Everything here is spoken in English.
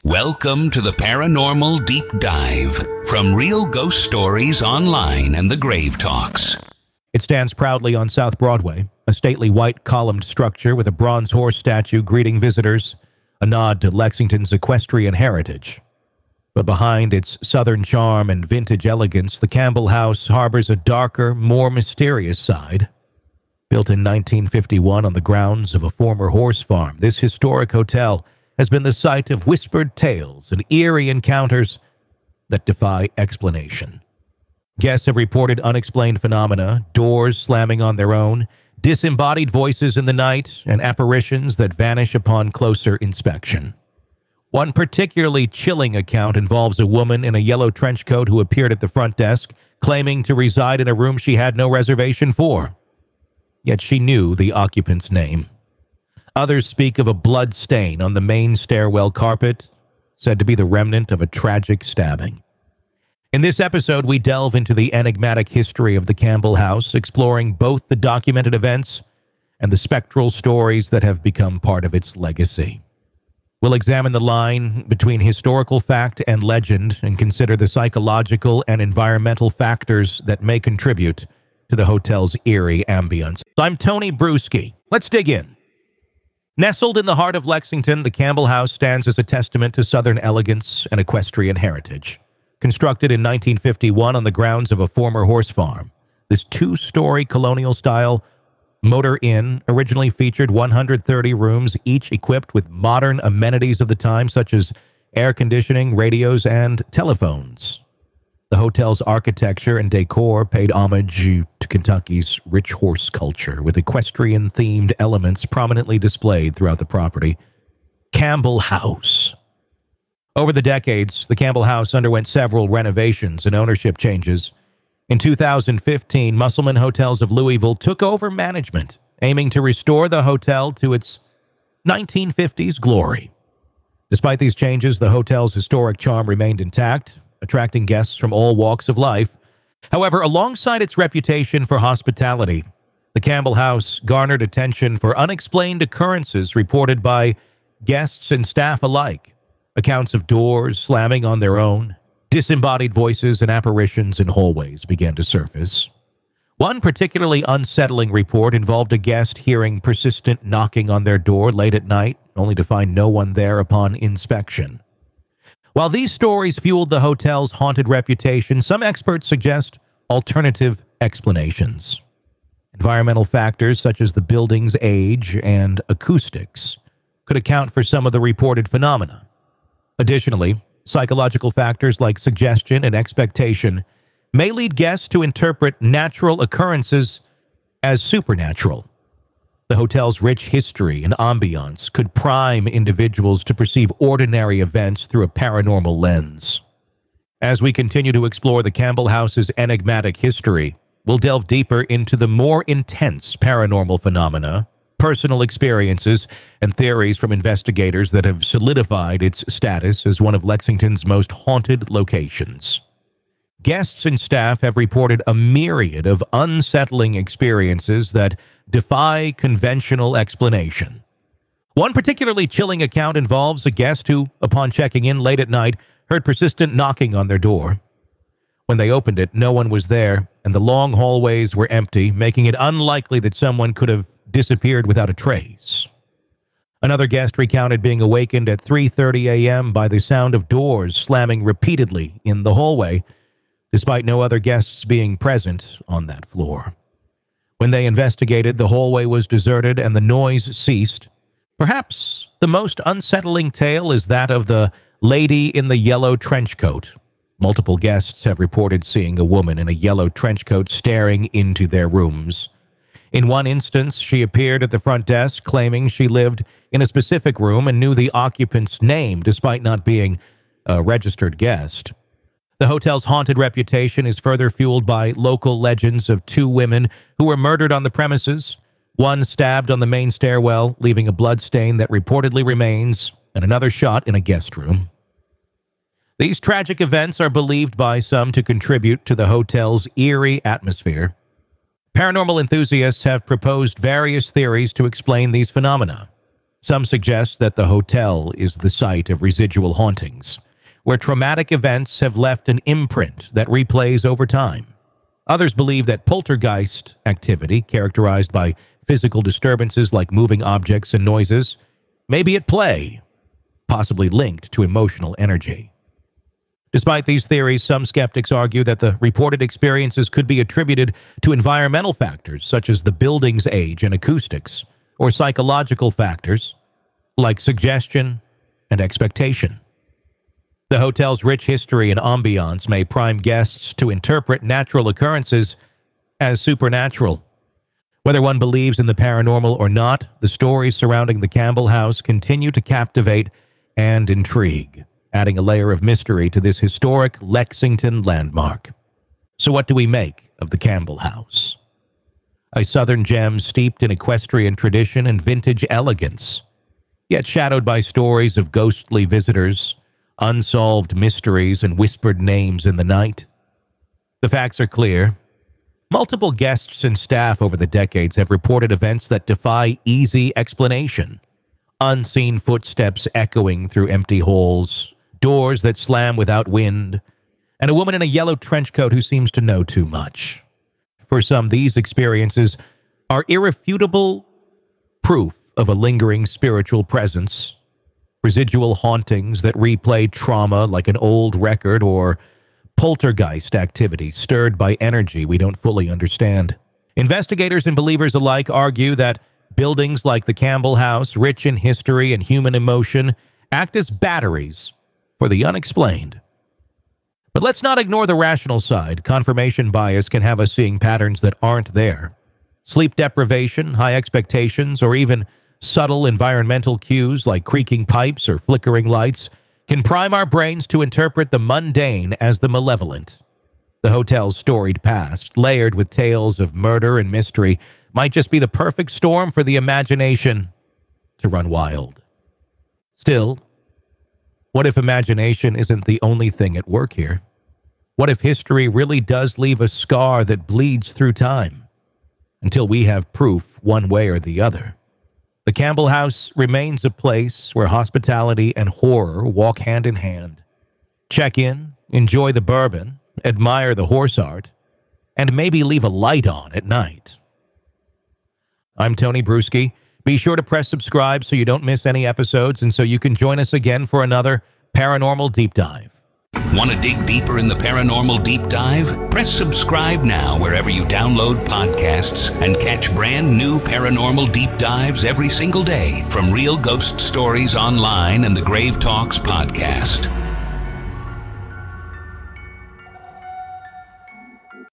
Welcome to the Paranormal Deep Dive from Real Ghost Stories Online and the Grave Talks. It stands proudly on South Broadway, a stately white columned structure with a bronze horse statue greeting visitors, a nod to Lexington's equestrian heritage. But behind its southern charm and vintage elegance, the Campbell House harbors a darker, more mysterious side. Built in 1951 on the grounds of a former horse farm, this historic hotel has been the site of whispered tales and eerie encounters that defy explanation. Guests have reported unexplained phenomena, doors slamming on their own, disembodied voices in the night, and apparitions that vanish upon closer inspection. One particularly chilling account involves a woman in a yellow trench coat who appeared at the front desk, claiming to reside in a room she had no reservation for. Yet she knew the occupant's name. Others speak of a blood stain on the main stairwell carpet, said to be the remnant of a tragic stabbing. In this episode, we delve into the enigmatic history of the Campbell House, exploring both the documented events and the spectral stories that have become part of its legacy. We'll examine the line between historical fact and legend and consider the psychological and environmental factors that may contribute to the hotel's eerie ambience. I'm Tony Bruschi. Let's dig in. Nestled in the heart of Lexington, the Campbell House stands as a testament to Southern elegance and equestrian heritage. Constructed in 1951 on the grounds of a former horse farm, this two-story colonial-style motor inn originally featured 130 rooms, each equipped with modern amenities of the time, such as air conditioning, radios, and telephones. The hotel's architecture and decor paid homage to Kentucky's rich horse culture, with equestrian-themed elements prominently displayed throughout the property. Campbell House. Over the decades, the Campbell House underwent several renovations and ownership changes. In 2015, Musselman Hotels of Louisville took over management, aiming to restore the hotel to its 1950s glory. Despite these changes, the hotel's historic charm remained intact, attracting guests from all walks of life. However, alongside its reputation for hospitality, the Campbell House garnered attention for unexplained occurrences reported by guests and staff alike. Accounts of doors slamming on their own, disembodied voices, and apparitions in hallways began to surface. One particularly unsettling report involved a guest hearing persistent knocking on their door late at night, only to find no one there upon inspection. While these stories fueled the hotel's haunted reputation, some experts suggest alternative explanations. Environmental factors such as the building's age and acoustics could account for some of the reported phenomena. Additionally, psychological factors like suggestion and expectation may lead guests to interpret natural occurrences as supernatural. The hotel's rich history and ambiance could prime individuals to perceive ordinary events through a paranormal lens. As we continue to explore the Campbell House's enigmatic history, we'll delve deeper into the more intense paranormal phenomena, personal experiences, and theories from investigators that have solidified its status as one of Lexington's most haunted locations. Guests and staff have reported a myriad of unsettling experiences that defy conventional explanation. One particularly chilling account involves a guest who, upon checking in late at night, heard persistent knocking on their door. When they opened it, no one was there, and the long hallways were empty, making it unlikely that someone could have disappeared without a trace. Another guest recounted being awakened at 3:30 a.m. by the sound of doors slamming repeatedly in the hallway, despite no other guests being present on that floor. When they investigated, the hallway was deserted and the noise ceased. Perhaps the most unsettling tale is that of the lady in the yellow trench coat. Multiple guests have reported seeing a woman in a yellow trench coat staring into their rooms. In one instance, she appeared at the front desk claiming she lived in a specific room and knew the occupant's name despite not being a registered guest. The hotel's haunted reputation is further fueled by local legends of two women who were murdered on the premises, one stabbed on the main stairwell, leaving a blood stain that reportedly remains, and another shot in a guest room. These tragic events are believed by some to contribute to the hotel's eerie atmosphere. Paranormal enthusiasts have proposed various theories to explain these phenomena. Some suggest that the hotel is the site of residual hauntings, where traumatic events have left an imprint that replays over time. Others believe that poltergeist activity, characterized by physical disturbances like moving objects and noises, may be at play, possibly linked to emotional energy. Despite these theories, some skeptics argue that the reported experiences could be attributed to environmental factors such as the building's age and acoustics, or psychological factors like suggestion and expectation. The hotel's rich history and ambiance may prime guests to interpret natural occurrences as supernatural. Whether one believes in the paranormal or not, the stories surrounding the Campbell House continue to captivate and intrigue, adding a layer of mystery to this historic Lexington landmark. So what do we make of the Campbell House? A southern gem steeped in equestrian tradition and vintage elegance, yet shadowed by stories of ghostly visitors, unsolved mysteries, and whispered names in the night. The facts are clear. Multiple guests and staff over the decades have reported events that defy easy explanation. Unseen footsteps echoing through empty halls, doors that slam without wind, and a woman in a yellow trench coat who seems to know too much. For some, these experiences are irrefutable proof of a lingering spiritual presence, residual hauntings that replay trauma like an old record, or poltergeist activity stirred by energy we don't fully understand. Investigators and believers alike argue that buildings like the Campbell House, rich in history and human emotion, act as batteries for the unexplained. But let's not ignore the rational side. Confirmation bias can have us seeing patterns that aren't there. Sleep deprivation, high expectations, or even subtle environmental cues like creaking pipes or flickering lights can prime our brains to interpret the mundane as the malevolent. The hotel's storied past, layered with tales of murder and mystery, might just be the perfect storm for the imagination to run wild. Still, what if imagination isn't the only thing at work here? What if history really does leave a scar that bleeds through time, until we have proof one way or the other? The Campbell House remains a place where hospitality and horror walk hand in hand. Check in, enjoy the bourbon, admire the horse art, and maybe leave a light on at night. I'm Tony Bruschi. Be sure to press subscribe so you don't miss any episodes and so you can join us again for another Paranormal Deep Dive. Want to dig deeper in the Paranormal Deep Dive? Press subscribe now wherever you download podcasts and catch brand new Paranormal Deep Dives every single day from Real Ghost Stories Online and the Grave Talks podcast.